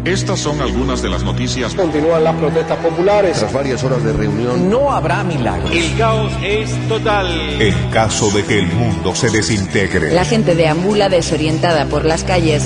Estas son algunas de las noticias. Continúan las protestas populares. Tras varias horas de reunión, no habrá milagros. El caos es total. En caso de que el mundo se desintegre. La gente deambula desorientada por las calles.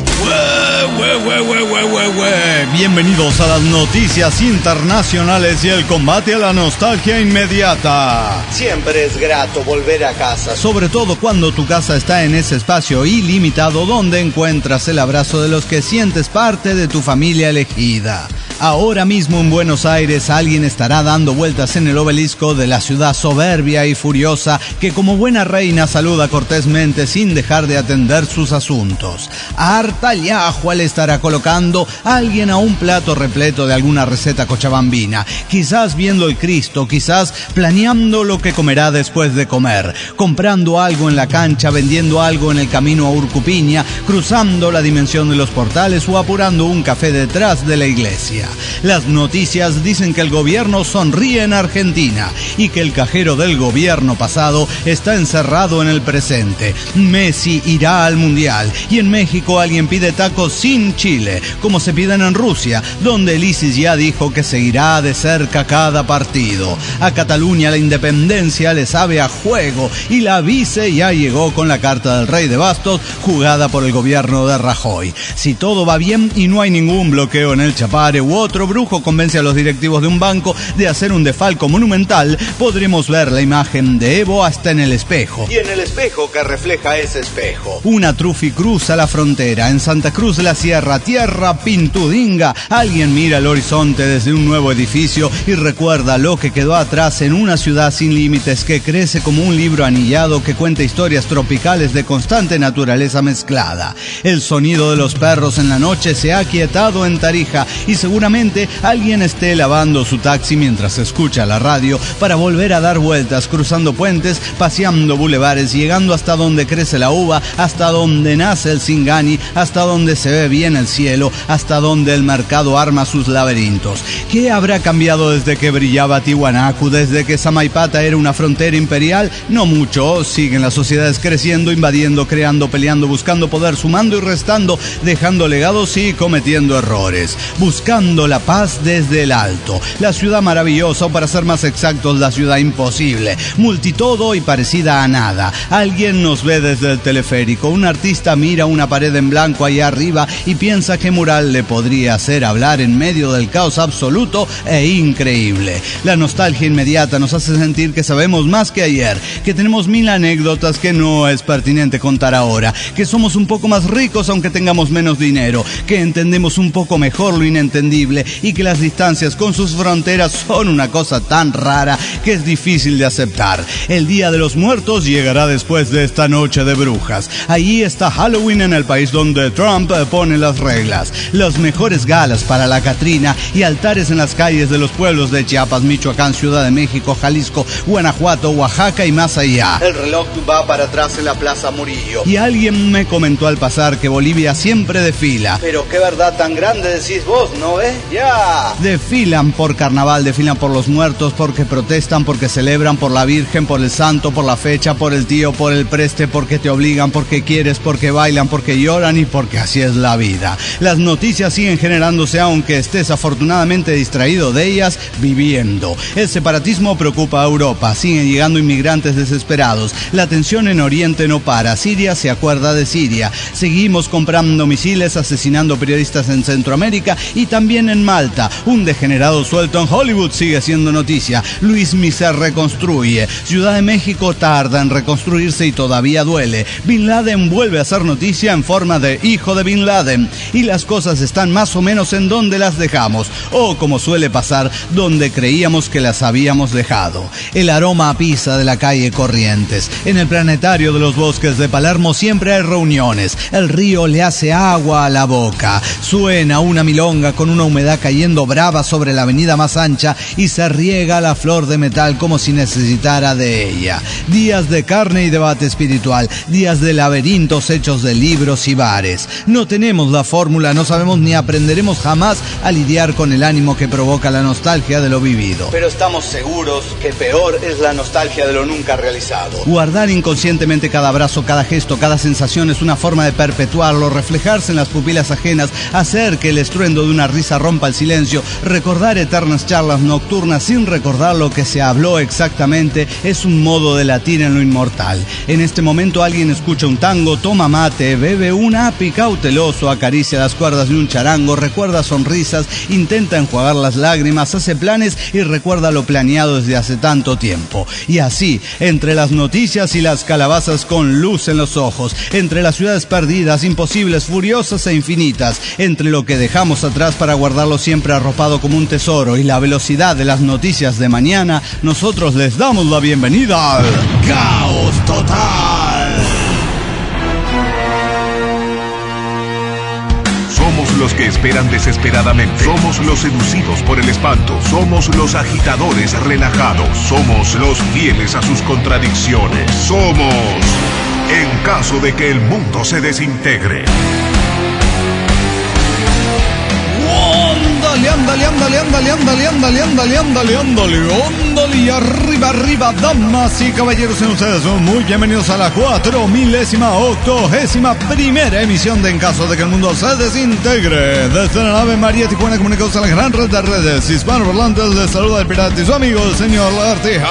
Bienvenidos a las noticias internacionales y el combate a la nostalgia inmediata. Siempre es grato volver a casa. Sobre todo cuando tu casa está en ese espacio ilimitado donde encuentras el abrazo de los que sientes parte de tu familia elegida. Ahora mismo en Buenos Aires alguien estará dando vueltas en el obelisco de la ciudad soberbia y furiosa que como buena reina saluda cortésmente sin dejar de atender sus asuntos. Harta yahua le estará colocando alguien a un plato repleto de alguna receta cochabambina, quizás viendo el Cristo, quizás planeando lo que comerá después de comer, comprando algo en la cancha, vendiendo algo en el camino a Urcupiña, cruzando la dimensión de los portales o apurando un café detrás de la iglesia. Las noticias dicen que el gobierno sonríe en Argentina y que el cajero del gobierno pasado está encerrado en el presente. Messi irá al Mundial y en México alguien pide tacos sin chile, como se piden en Rusia, donde el ISIS ya dijo que seguirá de cerca cada partido. A Cataluña la independencia le sabe a juego y la vice ya llegó con la carta del rey de bastos jugada por el gobierno de Rajoy. Si todo va bien y no hay ningún bloqueo en el Chapare u otro brujo convence a los directivos de un banco de hacer un desfalco monumental, podremos ver la imagen de Evo hasta en el espejo. Y en el espejo que refleja ese espejo. Una trufi cruza la frontera. En Santa Cruz de la Sierra, tierra pintudinga, alguien mira el horizonte desde un nuevo edificio y recuerda lo que quedó atrás en una ciudad sin límites que crece como un libro anillado que cuenta historias tropicales de constante naturaleza mezclada. El sonido de los perros en la noche se ha aquietado en Tarija y seguramente alguien esté lavando su taxi mientras escucha la radio para volver a dar vueltas, cruzando puentes, paseando bulevares, llegando hasta donde crece la uva, hasta donde nace el Singani, hasta donde se ve bien el cielo, hasta donde el mercado arma sus laberintos. ¿Qué habrá cambiado desde que brillaba Tiwanaku, desde que Samaipata era una frontera imperial? No mucho. Siguen las sociedades creciendo, invadiendo, creando, peleando, buscando poder, sumando y restando, dejando legados y cometiendo errores. Buscando la paz desde el alto. La ciudad maravillosa, o para ser más exactos, la ciudad imposible. Multitodo y parecida a nada. Alguien nos ve desde el teleférico. Un artista mira una pared en blanco allá arriba y piensa qué mural le podría hacer hablar en medio del caos absoluto e increíble. La nostalgia inmediata nos hace sentir que sabemos más que ayer, que tenemos 1000 anécdotas que no es pertinente contar ahora, que somos un poco más ricos aunque tengamos menos dinero, que entendemos un poco mejor lo inentendible y que las distancias con sus fronteras son una cosa tan rara que es difícil de aceptar. El Día de los Muertos llegará después de esta noche de brujas. Allí está Halloween en el país donde Trump pone las reglas. Las mejores galas para la Catrina y altares en las calles de los pueblos de Chiapas, Michoacán, Ciudad de México, Jalisco, Guanajuato, Oaxaca y más allá. El reloj va para atrás en la Plaza Murillo. Y alguien me comentó al pasar que Bolivia siempre desfila. Pero qué verdad tan grande decís vos, ¿no? ¡Ya! Desfilan por carnaval, desfilan por los muertos, porque protestan, porque celebran, por la Virgen, por el santo, por la fecha, por el tío, por el preste, porque te obligan, porque quieres, porque bailan, porque lloran y porque así es la vida. Las noticias siguen generándose aunque estés afortunadamente distraído de ellas, viviendo. El separatismo preocupa a Europa, siguen llegando inmigrantes desesperados. La tensión en Oriente no para, Siria se acuerda de Siria. Seguimos comprando misiles, asesinando periodistas en Centroamérica y también en Malta. Un degenerado suelto en Hollywood sigue siendo noticia. Luis Miser reconstruye. Ciudad de México tarda en reconstruirse y todavía duele. Bin Laden vuelve a ser noticia en forma de hijo de Bin Laden. Y las cosas están más o menos en donde las dejamos. O como suele pasar, donde creíamos que las habíamos dejado. El aroma a pizza de la calle Corrientes. En el planetario de los bosques de Palermo siempre hay reuniones. El río le hace agua a la boca. Suena una milonga con una humedad cayendo brava sobre la avenida más ancha y se riega la flor de metal como si necesitara de ella. Días de carne y debate espiritual, días de laberintos hechos de libros y bares. No tenemos la fórmula, no sabemos ni aprenderemos jamás a lidiar con el ánimo que provoca la nostalgia de lo vivido. Pero estamos seguros que peor es la nostalgia de lo nunca realizado. Guardar inconscientemente cada abrazo, cada gesto, cada sensación es una forma de perpetuarlo, reflejarse en las pupilas ajenas, hacer que el estruendo de una risa rompa el silencio, recordar eternas charlas nocturnas sin recordar lo que se habló exactamente, es un modo de latir en lo inmortal. En este momento alguien escucha un tango, toma mate, bebe un api cauteloso, acaricia las cuerdas de un charango, recuerda sonrisas, intenta enjuagar las lágrimas, hace planes y recuerda lo planeado desde hace tanto tiempo. Y así, entre las noticias y las calabazas con luz en los ojos, entre las ciudades perdidas, imposibles, furiosas e infinitas, entre lo que dejamos atrás para guardarlo siempre arropado como un tesoro y la velocidad de las noticias de mañana, nosotros les damos la bienvenida al Caos Total. Somos los que esperan desesperadamente. Somos los seducidos por el espanto. Somos los agitadores relajados. Somos los fieles a sus contradicciones. Somos en caso de que el mundo se desintegre. Ándale, y arriba, damas y caballeros, sean ustedes muy bienvenidos a la 4.080ª emisión de En Caso de que el Mundo se Desintegre. Desde la nave María Tijuana, comunicados a la gran red de redes hispanoparlantes, les saluda el pirata y su amigo, el señor Lagartija.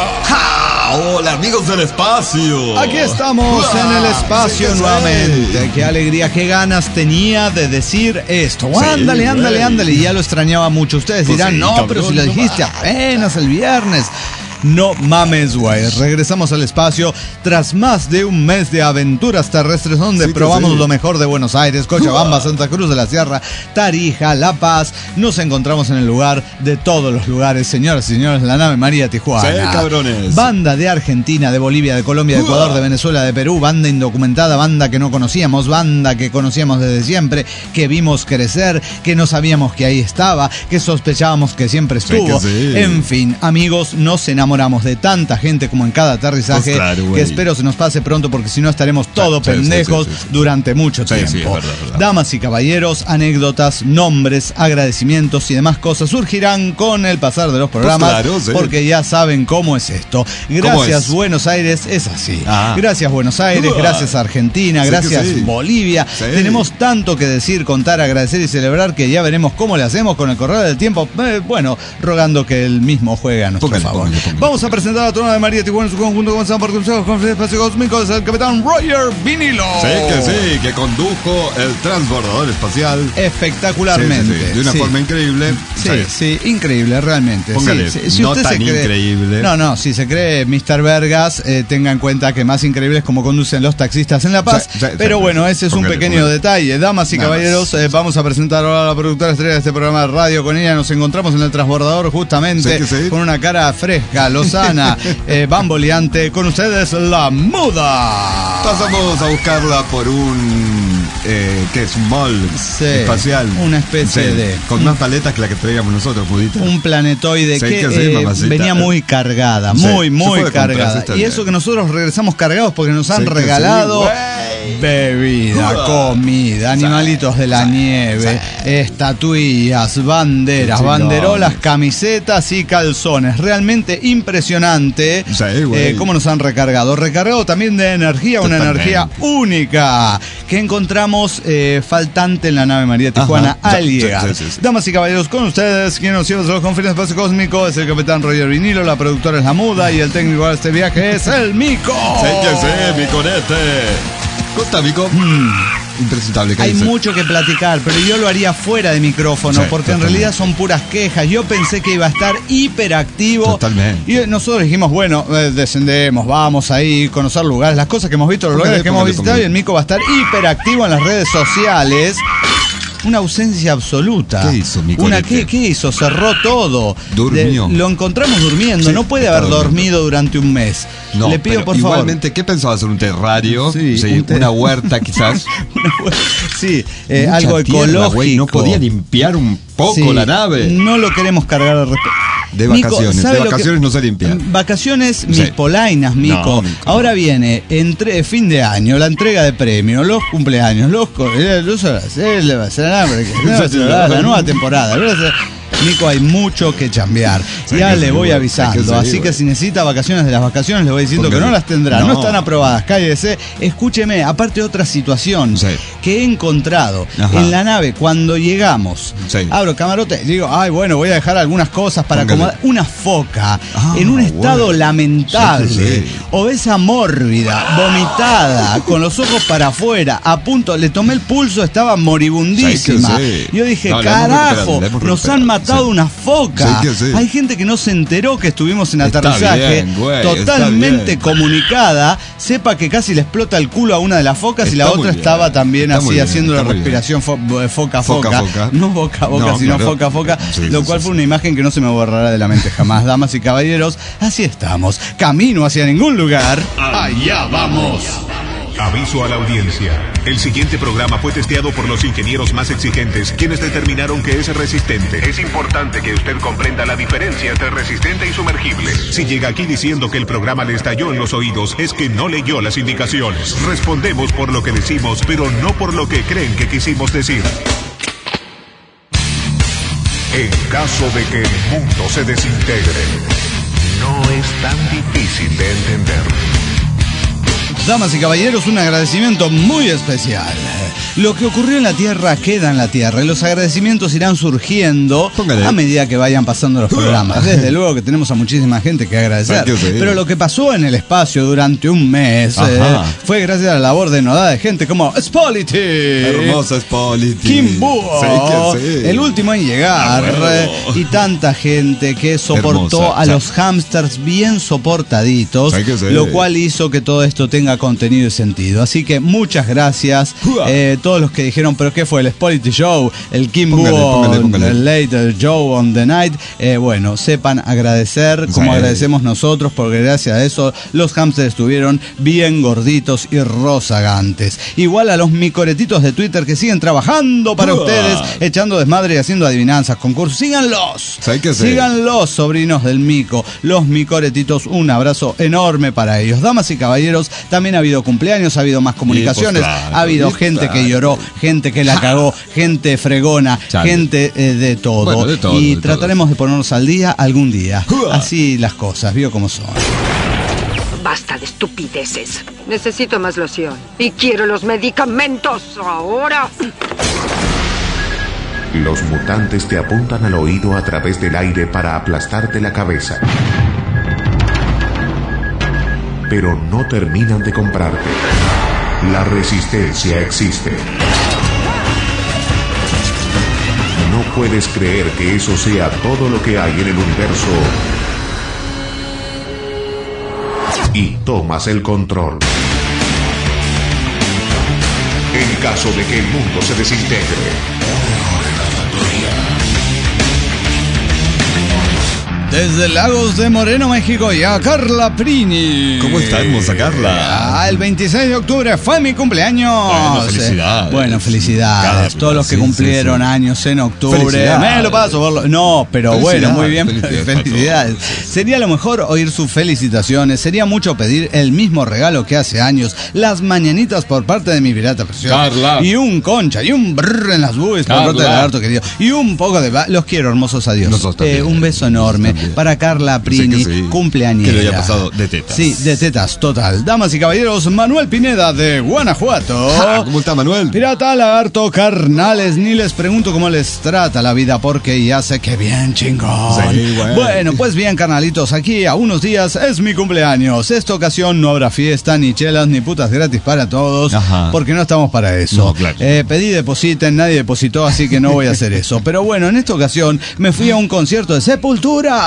Hola amigos del espacio. Aquí estamos en el espacio nuevamente. Qué alegría, qué ganas tenía de decir esto. Ándale. Y ya lo extrañaba mucho. Ustedes dirán, sí, no, cabrón, pero si lo dijiste apenas el viernes. No mames, güey. Regresamos al espacio tras más de un mes de aventuras terrestres donde probamos lo mejor de Buenos Aires, Cochabamba, Santa Cruz de la Sierra, Tarija, La Paz. Nos encontramos en el lugar de todos los lugares, señoras y señores, la nave María Tijuana. Sí, cabrones. Banda de Argentina, de Bolivia, de Colombia, de Ecuador, de Venezuela, de Perú. Banda indocumentada, banda que no conocíamos, banda que conocíamos desde siempre, que vimos crecer, que no sabíamos que ahí estaba, que sospechábamos que siempre estuvo. En fin, amigos, nos enamoramos de tanta gente como en cada aterrizaje, claro, que espero se nos pase pronto porque si no estaremos todos pendejos durante mucho tiempo. Sí, verdad. Damas y caballeros, anécdotas, nombres, agradecimientos y demás cosas surgirán con el pasar de los programas, porque ya saben cómo es esto. Gracias Buenos Aires, es así. Gracias Buenos Aires, gracias Argentina, gracias Bolivia. Tenemos tanto que decir, contar, agradecer y celebrar que ya veremos cómo le hacemos con el correr del tiempo. Bueno, rogando que el mismo juegue a nuestro favor. Vamos a presentar a toda de María Tijuana en su conjunto, comenzando por consejos con el espacio cósmico, es el capitán Roger Vinilo. Que condujo el transbordador espacial espectacularmente. De una forma increíble. Sí, increíble, realmente. Póngale, si no usted tan se cree, increíble. No, si se cree Mr. Vergas, tenga en cuenta que más increíble es como conducen los taxistas en La Paz. Pero bueno, ese es un pequeño detalle. Damas y caballeros, vamos a presentar ahora a la productora estrella de este programa de radio. Con ella nos encontramos en el transbordador justamente con una cara fresca, lozana, bamboleante. Con ustedes, la muda. Pasamos a buscarla por un que es un mall espacial, una especie de con más paletas que la que traíamos nosotros, mudita. Un planetoide que venía muy cargada, muy cargada. Y eso que nosotros regresamos cargados porque nos han regalado bebida, comida, animalitos de la nieve, estatuillas, banderas, banderolas, camisetas y calzones. Realmente impresionante cómo nos han recargado. Recargado también de energía, una energía única que encontramos faltante en la nave María Tijuana al llegar. Damas y caballeros, con ustedes, quien nos lleva a los confines del espacio cósmico es el capitán Roger Vinilo, la productora es la muda y el técnico de este viaje es el Mico. Mi conete. Costa, Mico. Impresentable. Hay mucho que platicar, pero yo lo haría fuera de micrófono, porque en realidad son puras quejas. Yo pensé que iba a estar hiperactivo. Totalmente. Y nosotros dijimos, bueno, descendemos, vamos ahí, conocer lugares, las cosas que hemos visto, los lugares que hemos visitado, y el Mico va a estar hiperactivo en las redes sociales. Una ausencia absoluta. ¿Qué hizo, Mico? ¿Qué hizo? Cerró todo. Durmió. Lo encontramos durmiendo. No puede haber dormido durante un mes. No, le pido por favor. Igualmente, ¿qué pensaba hacer? ¿Un terrario? Una huerta quizás. Algo ecológico. No podía limpiar un poco Sí, la nave. No lo queremos cargar al respecto. De vacaciones, Mico, ¿sabe de lo vacaciones que- no se limpia. Vacaciones, mis Sí. polainas, Mico. No, Mico. Ahora viene fin de año, la entrega de premios, los cumpleaños, la nueva temporada. Nico, hay mucho que chambear. Sí, Ya que le sí, voy güey. avisando. Hay que así seguir, que güey. si necesita vacaciones de las vacaciones, le voy diciendo que Póngale. no las tendrá. No No. están aprobadas. Cállese. Escúcheme, aparte otra situación Sí. que he encontrado Ajá. en la nave cuando llegamos. Sí. Abro camarote, digo, ay, bueno, voy a dejar algunas cosas para Póngale. acomodar. Una foca Ah, en un estado bueno. lamentable, Sí, sí. obesa mórbida, vomitada, con los ojos para afuera, a punto, le tomé el pulso, estaba moribundísima. Sí, que sí. Yo dije, No, la hemos carajo, recuperado, la hemos nos recuperado, han matado sí. una foca. Sí, que sí. Hay gente que no se enteró que estuvimos en Está aterrizaje, bien, güey, totalmente está bien. comunicada, sepa que casi le explota el culo a una de las focas y la Está muy otra bien, estaba también está muy así bien, haciendo la está muy bien. respiración foca. Foca. No boca a boca, No, sino claro. foca a foca, Sí, lo sí, cual sí, fue sí. una imagen que no se me borrará de la mente jamás. Damas y caballeros, así estamos, camino hacia ningún lugar. Allá vamos. Aviso a la audiencia. El siguiente programa fue testeado por los ingenieros más exigentes, quienes determinaron que es resistente. Es importante que usted comprenda la diferencia entre resistente y sumergible. Si llega aquí diciendo que el programa le estalló en los oídos, es que no leyó las indicaciones. Respondemos por lo que decimos, pero no por lo que creen que quisimos decir. En caso de que el mundo se desintegre, no es tan difícil de entender. Damas y caballeros, un agradecimiento muy especial. Lo que ocurrió en la Tierra queda en la Tierra y los agradecimientos irán surgiendo Póngale. a medida que vayan pasando los programas. Desde luego que tenemos a muchísima gente que agradecer. Ay, sí. Pero lo que pasó en el espacio durante un mes Ajá. fue gracias a la labor denodada de gente como Spolity, Hermosa Spolity. Kim Búho, Sí, que sí. el último en llegar, y tanta gente que soportó Hermosa, a sí. los hamsters bien soportaditos, Sí, que sí. lo cual hizo que todo esto tenga contenido y sentido. Así que muchas gracias. Uah. Todos los que dijeron, pero ¿qué fue? El Spolity Show, el Kim Póngale, Búho, póngale. el Late Joe on the Night. Bueno, sepan agradecer como Sí. agradecemos nosotros, porque gracias a eso los hamsters estuvieron bien gorditos y rozagantes. Igual a los micoretitos de Twitter que siguen trabajando para Uah. ustedes, echando desmadre y haciendo adivinanzas, concursos. Síganlos. Sí, que sí. Síganlos, sobrinos del mico. Los micoretitos, un abrazo enorme para ellos. Damas y caballeros, también ha habido cumpleaños, ha habido más comunicaciones, claro, ha habido y gente claro. que lloró, gente que la cagó, gente fregona, Chale. gente de todo. Bueno, de todo, y de trataremos de ponernos al día algún día. Uah. Así las cosas, vio cómo son. Basta de estupideces. Necesito más loción. Y quiero los medicamentos ahora. Los mutantes te apuntan al oído a través del aire para aplastarte la cabeza. Pero no terminan de comprarte. La resistencia existe. No puedes creer que eso sea todo lo que hay en el universo. Y tomas el control. En caso de que el mundo se desintegre. Desde Lagos de Moreno, México, y a Carla Prini. ¿Cómo está, hermosa Carla? El 26 de octubre fue mi cumpleaños. Bueno, felicidades. Bueno, felicidades. Carla, Todos los que sí, cumplieron sí, sí. años en octubre. Felicidades. Me lo paso por lo... No, pero bueno, muy bien. Felicidades. Felicidades. Sería lo mejor oír sus felicitaciones. Sería mucho pedir el mismo regalo que hace años. Las mañanitas por parte de mi pirata preciosa. Carla. Y un concha, y un brrr en las boobies por Carla. parte del lagarto querido. Y un poco de... Los quiero, hermosos, adiós. Nosotros también. Un beso enorme También. para Carla Prini, Sí, que sí. cumpleañera. Que le haya pasado de tetas. Sí, de tetas, total. Damas y caballeros, Manuel Pineda de Guanajuato. Ja, ¿cómo está, Manuel? Pirata, lagarto, carnales, ni les pregunto cómo les trata la vida porque ya sé que bien chingón. Sí, güey. Bueno, pues bien, carnalitos, aquí a unos días es mi cumpleaños. Esta ocasión no habrá fiesta, ni chelas, ni putas gratis para todos, Ajá. porque no estamos para eso. No, claro. Pedí depositen, nadie depositó, así que no voy a hacer eso. Pero bueno, en esta ocasión me fui a un concierto de Sepultura.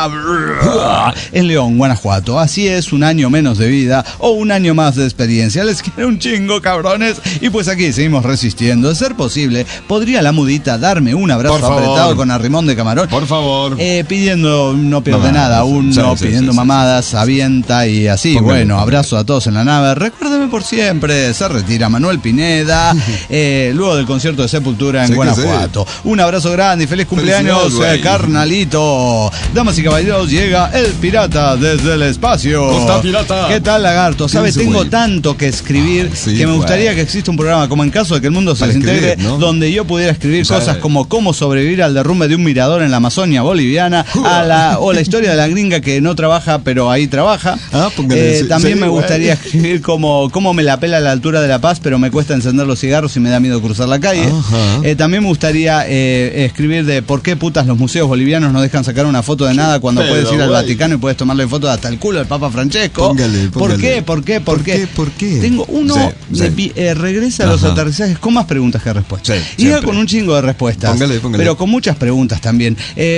en León, Guanajuato. Así es, un año menos de vida o un año más de experiencia. Les quiero un chingo, cabrones. Y pues aquí seguimos resistiendo. De ser posible, ¿podría la mudita darme un abrazo apretado con arrimón de camarón? Por favor. Pidiendo, no pierde nada, uno pidiendo mamadas, avienta y así. Bueno, abrazo a todos en la nave. Recuérdeme por siempre. Se retira Manuel Pineda, luego del concierto de Sepultura en Guanajuato. Un abrazo grande y feliz cumpleaños, carnalito. Damas y caballeros, llega el pirata desde el espacio. Costa Pirata. ¿Qué tal, lagarto? ¿Sabe? Tengo tanto que escribir que me gustaría que exista un programa como en caso de que el mundo se desintegre, ¿no? Donde yo pudiera escribir cosas como cómo sobrevivir al derrumbe de un mirador en la Amazonia boliviana, o la historia de la gringa que no trabaja pero ahí trabaja. También me gustaría escribir cómo me la pela a la altura de La Paz pero me cuesta encender los cigarros y me da miedo cruzar la calle. También me gustaría escribir de por qué putas los museos bolivianos no dejan sacar una foto de nada cuando puedes ir al Vaticano y puedes tomarle foto hasta el culo del Papa Francesco. ¿Por qué? ¿Por qué? Tengo uno regresa a los aterrizajes con más preguntas que respuestas. Llega con un chingo de respuestas, pero con muchas preguntas también.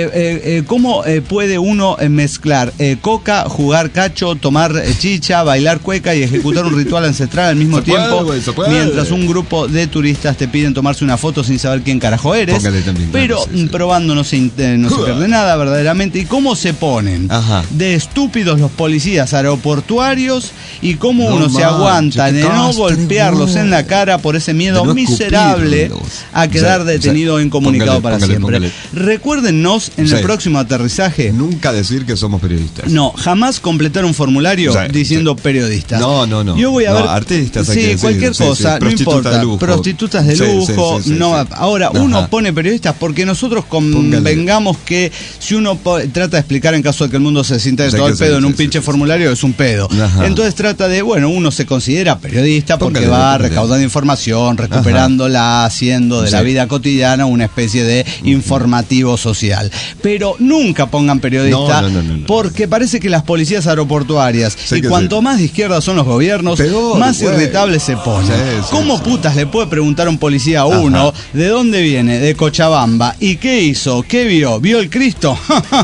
¿Cómo puede uno mezclar coca, jugar cacho, tomar chicha, bailar cueca y ejecutar un ritual ancestral al mismo tiempo mientras un grupo de turistas te piden tomarse una foto sin saber quién carajo eres? Pero probando no se pierde nada verdaderamente. ¿Y cómo se ponen de estúpidos los policías aeroportuarios y cómo uno se aguanta de no golpearlos en la cara por ese miedo miserable a quedar detenido e incomunicado para siempre? Recuérdennos en el próximo aterrizaje. Nunca decir que somos periodistas. No, jamás completar un formulario diciendo periodistas. No. Yo voy a ver artistas. Cualquier cosa, no importa. Prostitutas de lujo. Ahora, uno pone periodistas porque nosotros convengamos que si uno trata de explicar en caso de que el mundo se sienta todo el pedo en un pinche formulario, es un pedo. Entonces trata de, uno se considera periodista porque va recaudando información, recuperándola, haciendo de la vida cotidiana una especie de informativo social. Pero nunca pongan periodista porque parece que las policías aeroportuarias cuanto más de izquierda son los gobiernos, más irritables se ponen. ¿Cómo putas le puede preguntar a un policía a uno de dónde viene? De Cochabamba. ¿Y qué hizo? ¿Qué vio? ¿Vio el Cristo?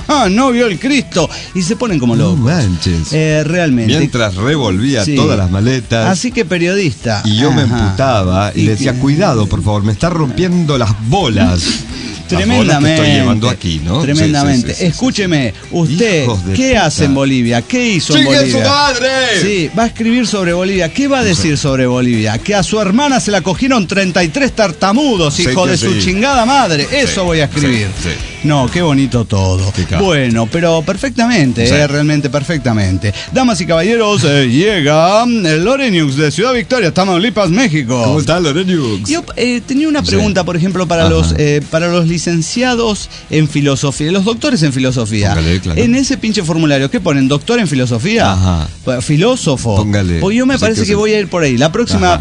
No vio el Cristo. Y se ponen como locos. Realmente. Mientras revolvía todas las maletas. Así que periodista. Y yo me emputaba y le decía, cuidado, por favor, me está rompiendo las bolas. Tremendamente. Que estoy llevando aquí, ¿no? Tremendamente. Escúcheme, usted, ¿qué hace en Bolivia? ¿Qué hizo en Bolivia? ¡Sigue su madre! Sí, va a escribir sobre Bolivia. ¿Qué va a decir sobre Bolivia? Que a su hermana se la cogieron 33 tartamudos, hijo de su chingada madre. Eso voy a escribir. No, qué bonito todo. Bueno, pero perfectamente, realmente perfectamente. Damas y caballeros, llega el Loreniux de Ciudad Victoria, Tamaulipas, México. ¿Cómo está Loreniux? Yo tenía una pregunta, por ejemplo, para los licenciados en filosofía, los doctores en filosofía. En ese pinche formulario, ¿qué ponen? ¿Doctor en filosofía? ¿Filósofo? Pues yo me parece que voy a ir por ahí. La próxima,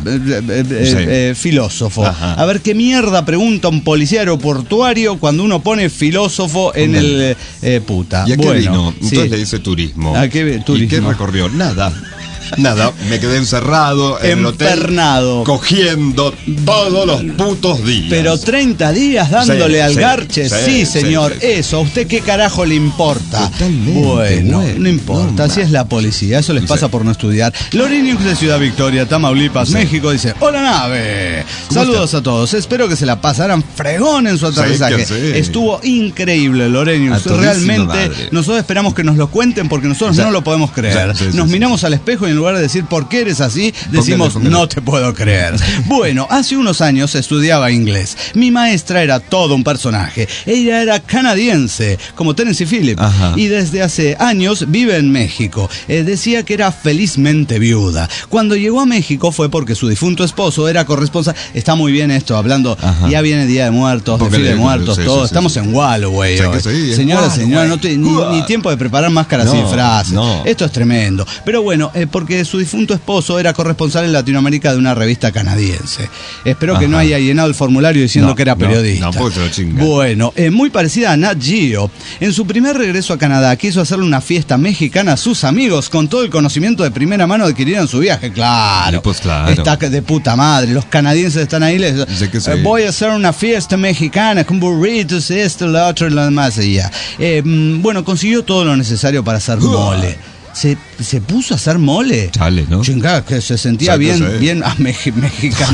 filósofo. A ver qué mierda pregunta un policía aeroportuario cuando uno pone filósofo en el puta. ¿Y a qué vino? Entonces le dice turismo. ¿A qué turismo? ¿Y qué recorrió? Nada, me quedé encerrado en el hotel, cogiendo todos los putos días. Pero 30 días dándole al garche, sí, señor. Eso, ¿a usted qué carajo le importa? Totalmente. Bueno, no importa, así es la policía, eso les pasa por no estudiar. Loreniux de Ciudad Victoria, Tamaulipas, México, dice: hola nave, saludos a todos, espero que se la pasaran fregón en su aterrizaje. Estuvo increíble, Loreniux, realmente. Nosotros esperamos que nos lo cuenten porque nosotros no lo podemos creer. Nos miramos al espejo y en lugar de decir ¿por qué eres así? Decimos no te puedo creer. Bueno, hace unos años estudiaba inglés. Mi maestra era todo un personaje. Ella era canadiense, como Tennessee Phillips, y desde hace años vive en México. Decía que era felizmente viuda. Cuando llegó a México fue porque su difunto esposo era corresponsal. Está muy bien esto, hablando. Ya viene Día de Muertos, desfile de muertos, todo. Estamos en Walloway. Señora, no ni tiempo de preparar máscaras y frases. Esto es tremendo. Pero bueno, porque porque su difunto esposo era corresponsal en Latinoamérica de una revista canadiense. Espero que no haya llenado el formulario diciendo que era periodista. No, porque te lo chingan. Bueno, muy parecida a Nat Geo. En su primer regreso a Canadá quiso hacerle una fiesta mexicana a sus amigos con todo el conocimiento de primera mano adquirido en su viaje. Claro, pues claro. Está de puta madre. Los canadienses están ahí. Voy a hacer una fiesta mexicana con burritos, esto, lo otro y lo demás. Y ya. Bueno, consiguió todo lo necesario para hacer mole. Se puso a hacer mole. Chale, ¿no? Chingada, que se sentía bien mexicano.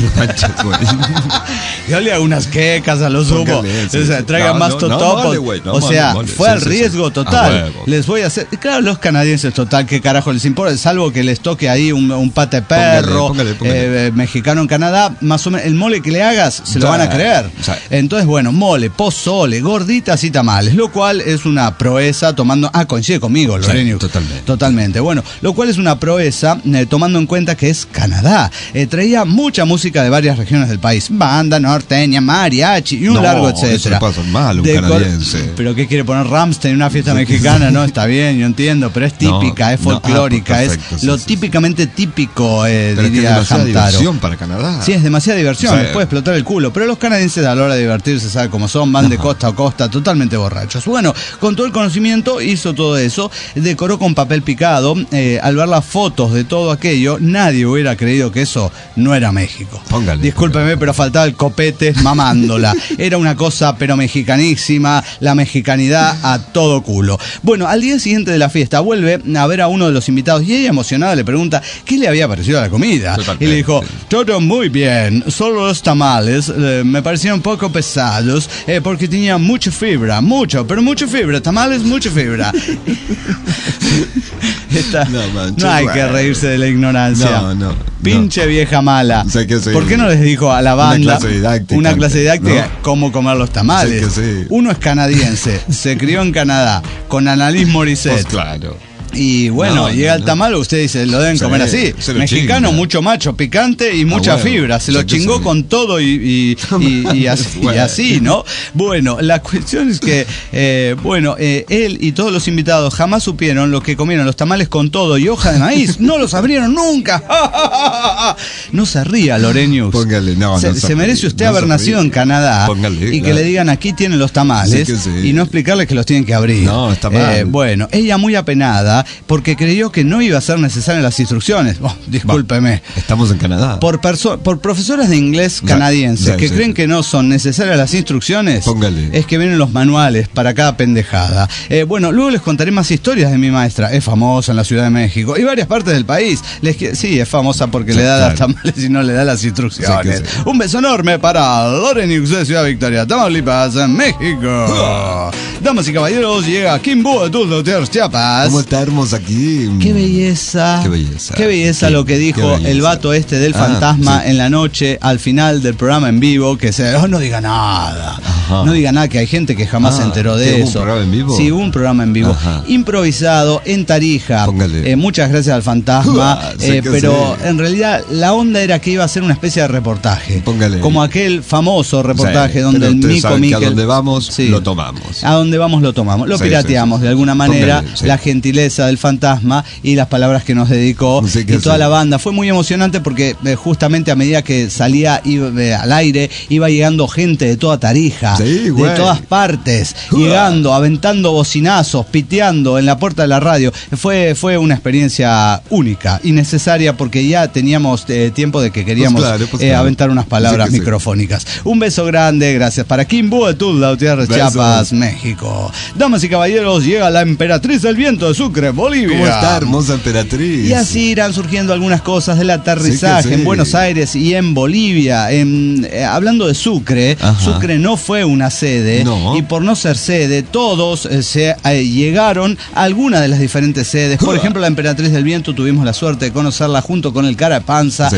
Yo le hago unas quecas a los humos. Traigan más totopos. Fue al riesgo total. Les voy a hacer. Claro, los canadienses, total, ¿qué carajo les importa? Salvo que les toque ahí un pate perro mexicano en Canadá, más o menos el mole que le hagas se lo van a creer. Entonces, bueno, mole, pozole, gorditas y tamales, lo cual es una proeza tomando. Coincide conmigo, Lorenu. Totalmente. Bueno, lo cual es una proeza tomando en cuenta que es Canadá. Traía mucha música de varias regiones del país. Banda, norteña, mariachi y un largo etcétera. Eso le pasa mal a un canadiense. ¿Pero qué quiere poner Rammstein en una fiesta mexicana? No, está bien, yo entiendo, pero es típica, es folclórica, perfecto, es lo típicamente típico, diría es demasiada diversión para Canadá. Sí, es demasiada diversión, les puede explotar el culo. Pero los canadienses a la hora de divertirse, sabe cómo son, van de costa a costa, totalmente borrachos. Bueno, con todo el conocimiento hizo todo eso, decoró con papel picado. Al ver las fotos de todo aquello, nadie hubiera creído que eso no era México. Discúlpeme, pero faltaba el copete mamándola. Era una cosa pero mexicanísima, la mexicanidad a todo culo. Bueno, al día siguiente de la fiesta vuelve a ver a uno de los invitados y ella emocionada le pregunta qué le había parecido a la comida. Y le dijo, todo muy bien, solo los tamales me parecieron un poco pesados porque tenían mucha fibra, mucha fibra, tamales, mucha fibra. No hay que reírse de la ignorancia. Pinche vieja mala. ¿Por qué no les dijo a la banda una clase didáctica cómo comer los tamales? Uno es canadiense, se crió en Canadá con Annalise Morissette. Pues claro. Y bueno, llega el tamal, usted dice, lo deben comer así. Mexicano, mucho macho, picante y mucha fibra. Se lo chingó con todo y así, ¿no? Bueno, la cuestión es que, él y todos los invitados jamás supieron lo que comieron los tamales con todo y hoja de maíz. No los abrieron nunca. No se ría, Lorenius. Póngale, se merece usted haber nacido en Canadá y que le digan aquí tienen los tamales y no explicarles que los tienen que abrir. No, está mal. Bueno, ella muy apenada porque creyó que no iba a ser necesario las instrucciones. Discúlpeme. Estamos en Canadá. Por profesoras de inglés canadienses que creen que no son necesarias las instrucciones, es que vienen los manuales para cada pendejada. Bueno, luego les contaré más historias de mi maestra. Es famosa en la Ciudad de México y varias partes del país. Sí, es famosa porque le da las tamales y no le da las instrucciones. Un beso enorme para Lorenius de Ciudad Victoria, Tamaulipas, en México. Damas y caballeros, llega Kimbo de Dulce Gutiérrez, Chiapas. ¿Cómo está hermosa aquí? Qué belleza. Qué belleza lo que dijo el vato este del fantasma en la noche al final del programa en vivo, que no diga nada. No diga nada, que hay gente que jamás se enteró de eso. ¿Hubo un programa en vivo? Sí, hubo un programa en vivo. Improvisado en Tarija. Muchas gracias al fantasma. Pero en realidad la onda era que iba a ser una especie de reportaje. Como aquel famoso reportaje donde el Nico Miquel. A donde vamos, lo tomamos. A donde vamos, lo tomamos. Lo pirateamos de alguna manera. La gentileza del fantasma y las palabras que nos dedicó y toda la banda. Fue muy emocionante porque justamente a medida que salía al aire, iba llegando gente de toda Tarija, de todas partes, llegando, aventando bocinazos, piteando en la puerta de la radio. Fue una experiencia única y necesaria porque ya teníamos tiempo de que queríamos aventar unas palabras microfónicas. Un beso grande, gracias para Kimbo de Tula Gutiérrez, Chiapas, México. Damas y caballeros, llega la emperatriz del viento de Sucre, Bolivia. ¿Cómo está, hermosa emperatriz? Y así irán surgiendo algunas cosas del aterrizaje en Buenos Aires y en Bolivia. Hablando de Sucre, Sucre no fue una sede, y por no ser sede, todos llegaron a alguna de las diferentes sedes. Por ejemplo, la emperatriz del viento tuvimos la suerte de conocerla junto con el cara de panza,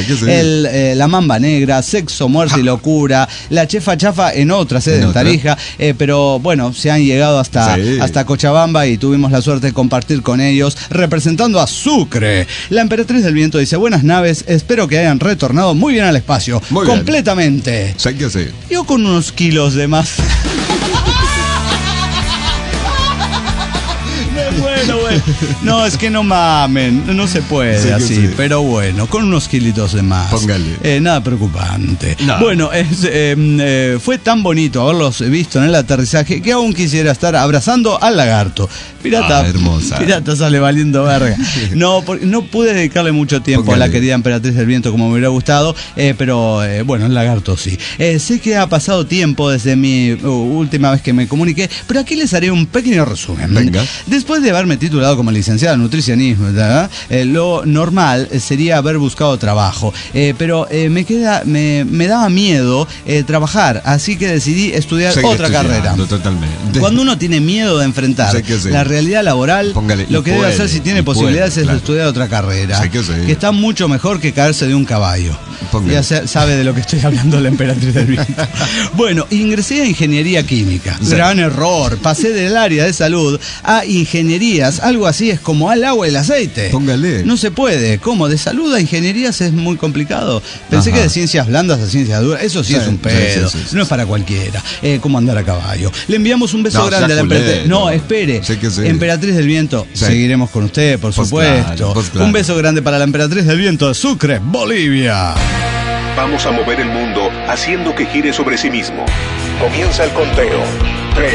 la mamba negra, sexo, muerte y locura, la chefa chafa en otra sede en Tarija, pero bueno, se han llegado hasta Cochabamba y tuvimos la suerte de compartir con ellos, representando a Sucre. La emperatriz del viento dice: buenas naves, espero que hayan retornado muy bien al espacio, completamente. Yo con unos kilos de más. Bueno. No, es que no mamen, no se puede Sí, así, sí. pero bueno, con unos kilitos de más. Póngale. Nada preocupante. No. Bueno, fue tan bonito haberlos visto en el aterrizaje que aún quisiera estar abrazando al lagarto. Pirata, hermosa. Pirata sale valiendo verga. No pude dedicarle mucho tiempo a la querida Emperatriz del Viento como me hubiera gustado, pero bueno, el lagarto sí. Sé que ha pasado tiempo desde mi última vez que me comuniqué, pero aquí les haré un pequeño resumen. Venga. Después de haberme titulado como licenciada en nutricionismo, ¿verdad? Lo normal sería haber buscado trabajo, pero me daba miedo trabajar, así que decidí estudiar otra carrera. Totalmente. Cuando uno tiene miedo de enfrentar la realidad laboral, lo que debe hacer si tiene posibilidades es estudiar otra carrera, que está mucho mejor que caerse de un caballo. Ya sabe de lo que estoy hablando la Emperatriz del Viento. Bueno, ingresé a Ingeniería Química. Gran error. Pasé del área de salud a ingenierías. Algo así es como al agua y el aceite. Póngale. No se puede. ¿Cómo? De salud a ingenierías es muy complicado. Pensé que de ciencias blandas a ciencias duras, eso sí es un pedo. No es para cualquiera. Como andar a caballo. Le enviamos un beso grande a la Emperatriz. No, espere. Emperatriz del Viento. Seguiremos con usted, por supuesto. Claro. Un beso grande para la Emperatriz del Viento de Sucre, Bolivia. Vamos a mover el mundo haciendo que gire sobre sí mismo. Comienza el conteo. 3,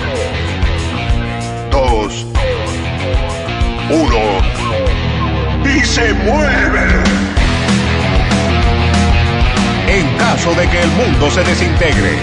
2, 1 y se mueve. En caso de que el mundo se desintegre.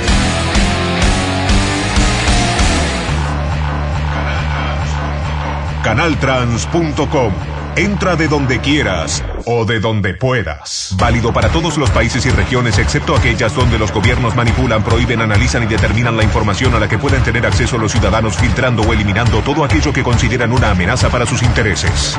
Canaltrans.com. Entra de donde quieras o de donde puedas. Válido para todos los países y regiones excepto aquellas donde los gobiernos manipulan, prohíben, analizan y determinan la información a la que pueden tener acceso los ciudadanos, filtrando o eliminando todo aquello que consideran una amenaza para sus intereses.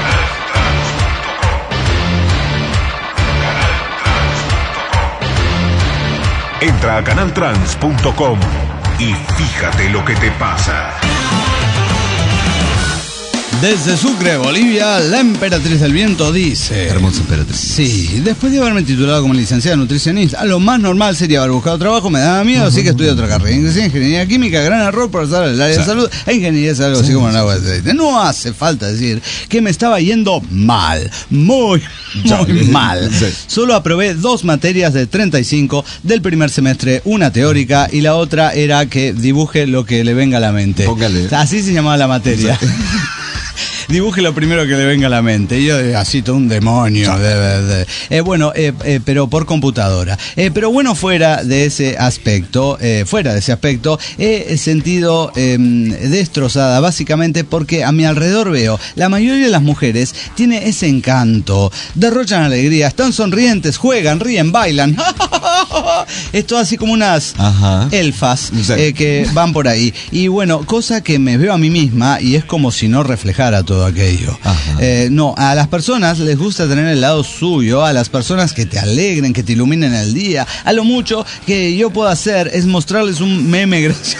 Entra a canaltrans.com y fíjate lo que te pasa. Desde Sucre, Bolivia, la Emperatriz del Viento dice... Hermosa Emperatriz. Sí, después de haberme titulado como licenciada nutricionista, lo más normal sería haber buscado trabajo, me daba miedo, así que estudié otra carrera. Ingresé en Ingeniería Química, gran error por estar en el área de salud, e Ingeniería es algo así como en el agua de aceite. No hace falta decir que me estaba yendo mal, muy mal. Solo aprobé 2 materias de 35 del primer semestre, una teórica y la otra era que dibuje lo que le venga a la mente. Póngale. Así se llamaba la materia. Dibuje lo primero que le venga a la mente. Yo así todo un demonio. Pero por computadora. Pero bueno, fuera de ese aspecto, he sentido destrozada básicamente porque a mi alrededor veo la mayoría de las mujeres tiene ese encanto, derrochan alegría, están sonrientes, juegan, ríen, bailan. Esto así como unas elfas que van por ahí. Y bueno, cosa que me veo a mí misma y es como si no reflejara todo aquello. No, a las personas les gusta tener el lado suyo, a las personas que te alegren, que te iluminen el día. A lo mucho que yo puedo hacer es mostrarles un meme gracioso.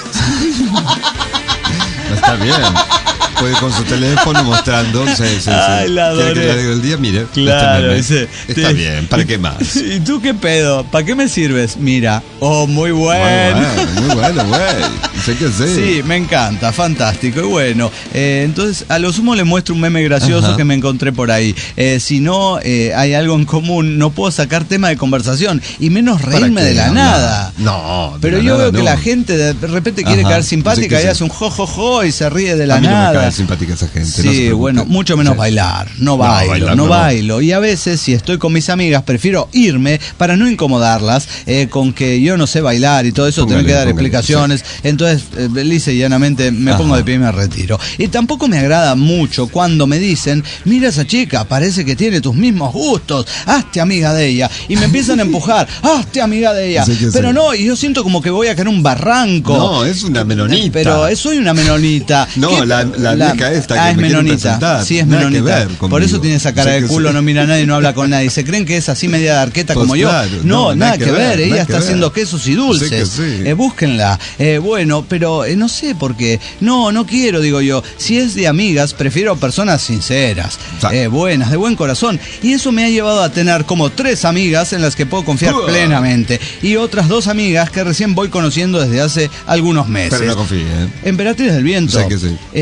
Está bien. Puede con su teléfono mostrando. Ay, la adoré. ¿Quiere que le diga el día? Mire. Claro, está bien. ¿Para qué más? ¿Y tú qué pedo? ¿Para qué me sirves? Mira. Oh, muy bueno. Muy bueno, güey. Sé que sí. Sí, me encanta. Fantástico. Y bueno, entonces a lo sumo le muestro un meme gracioso que me encontré por ahí. Si no hay algo en común, no puedo sacar tema de conversación. Y menos reírme de la nada. No. Pero yo veo que la gente de repente quiere caer simpática y hace un jojojo y se ríe de la nada. Es simpática esa gente. Sí, bueno, mucho menos bailar. No bailo. Y a veces, si estoy con mis amigas, prefiero irme para no incomodarlas con que yo no sé bailar y todo eso, tener que dar explicaciones. Entonces, lisa y llanamente me pongo de pie y me retiro. Y tampoco me agrada mucho cuando me dicen, mira esa chica, parece que tiene tus mismos gustos, hazte amiga de ella. Y me empiezan a empujar, hazte amiga de ella. Pero no, y yo siento como que voy a caer en un barranco. No, es una menonita. Pero soy una menonita. No, la vieja esta que es me menonita. Sí, es menonita. Por eso tiene esa cara de culo, no mira a nadie, no habla con nadie. ¿Se creen que es así media de arqueta como yo? No, nada que ver. Ella está haciendo quesos y dulces. Búsquenla. Bueno, pero no sé por qué. No quiero, digo yo. Si es de amigas, prefiero personas sinceras, buenas, de buen corazón. Y eso me ha llevado a tener como 3 amigas en las que puedo confiar plenamente. Y otras 2 amigas que recién voy conociendo desde hace algunos meses. Pero no confíe. Emperatriz del Viento. Sé que sí. Si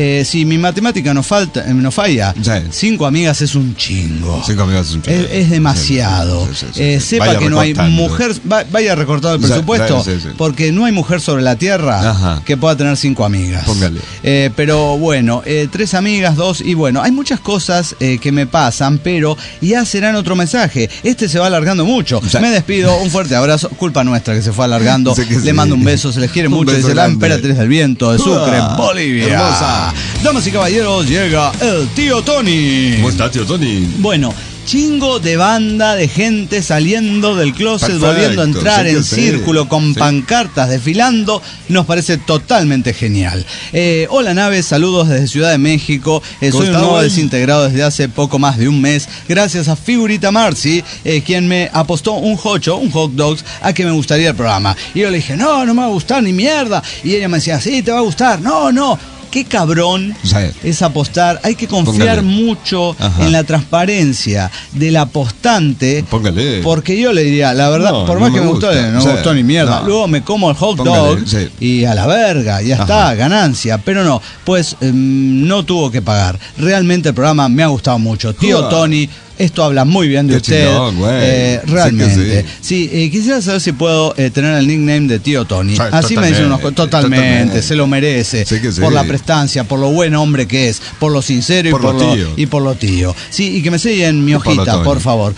mi matemática no falla, 5 amigas es un chingo. 5 amigas es un chingo. Es demasiado. Sepa vaya que no hay mujer, vaya recortado el presupuesto, porque no hay mujer sobre la tierra que pueda tener 5 amigas. Póngale. Pero bueno, 3 amigas, 2, y bueno, hay muchas cosas que me pasan, pero ya será en otro mensaje. Este se va alargando mucho. Me despido, un fuerte abrazo. Culpa nuestra que se fue alargando. Le mando un beso, se les quiere mucho. Dice la emperatriz del viento de Sucre, Bolivia. Hermosa. Damas y caballeros, llega el tío Tony. ¿Cómo está, tío Tony? Bueno, chingo de banda de gente saliendo del closet, perfecto, volviendo a entrar en círculo con pancartas, desfilando, nos parece totalmente genial. Hola naves, saludos desde Ciudad de México, soy un nuevo desintegrado desde hace poco más de un mes, gracias a Figurita Marcy, quien me apostó un hot dogs, a que me gustaría el programa. Y yo le dije, no me va a gustar ni mierda, y ella me decía, sí, te va a gustar, no. Qué cabrón es apostar. Hay que confiar mucho en la transparencia del apostante. Póngale. Porque yo le diría, la verdad, por más que me gustó, no me gustó ni mierda. Luego me como el hot dog y a la verga, ya está, ganancia. Pero no, pues no tuvo que pagar. Realmente el programa me ha gustado mucho. Tío Tony, esto habla muy bien de usted. Chingón, realmente. Sí, quisiera saber si puedo tener el nickname de tío Tony. Así me dicen unos totalmente, se lo merece. Por la prestancia, por lo buen hombre que es, por lo sincero y por lo tío. Sí, y que me sellen mi hojita, por favor.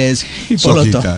Por lo tío.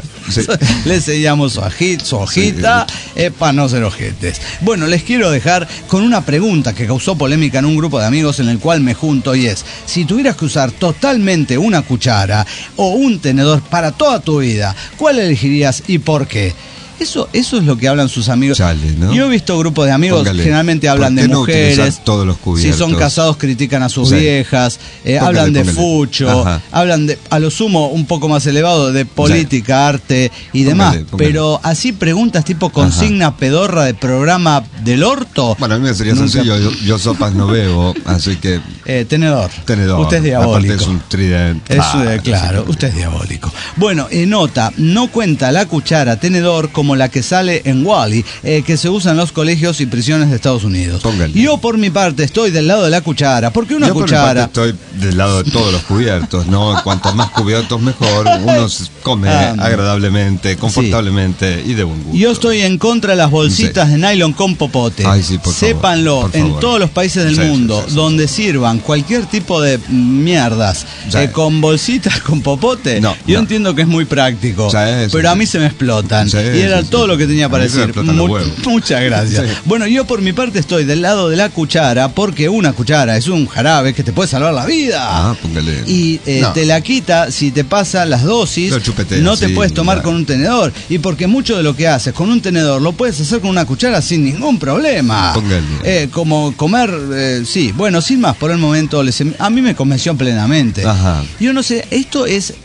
Le sellamos su hojita para no ser ojetes. Bueno, les quiero dejar con una pregunta que causó polémica en un grupo de amigos en el cual me junto, y es: si tuvieras que usar totalmente una cuchara o un tenedor para toda tu vida, ¿cuál elegirías y por qué? Eso es lo que hablan sus amigos. ¿No? Yo he visto grupos de amigos, generalmente hablan de mujeres. Todos los cubiertos. Si son casados, critican a sus viejas. Hablan de fucho. Hablan de, a lo sumo, un poco más elevado, de política, arte y demás. Pero así preguntas tipo consigna pedorra de programa del orto. Bueno, a mí me sería sencillo. Yo sopas no bebo, así que. Tenedor. Usted es diabólico. Aparte es un tridente. Claro, usted es diabólico. Bueno, nota, no cuenta la cuchara tenedor como la que sale en Wall-E, que se usa en los colegios y prisiones de Estados Unidos. Póngale. Yo por mi parte estoy del lado de la cuchara, porque una cuchara... Yo por mi parte estoy del lado de todos los cubiertos, ¿no? Cuanto más cubiertos mejor, uno come agradablemente, confortablemente y de buen gusto. Yo estoy en contra de las bolsitas de nylon con popote. Ay, sí, por Sépanlo, favor, por favor. En todos los países del mundo donde sirvan cualquier tipo de mierdas con bolsitas con popote, yo entiendo que es muy práctico, pero a mí se me explotan. Y era todo lo que tenía para decir. Muchas gracias. Bueno, yo por mi parte estoy del lado de la cuchara, porque una cuchara es un jarabe que te puede salvar la vida. Póngale. Y te la quita si te pasa las dosis. No te puedes tomar con un tenedor. Y porque mucho de lo que haces con un tenedor lo puedes hacer con una cuchara sin ningún problema. Póngale. Como comer, bueno, sin más, por el momento a mí me convenció plenamente. Yo no sé, esto es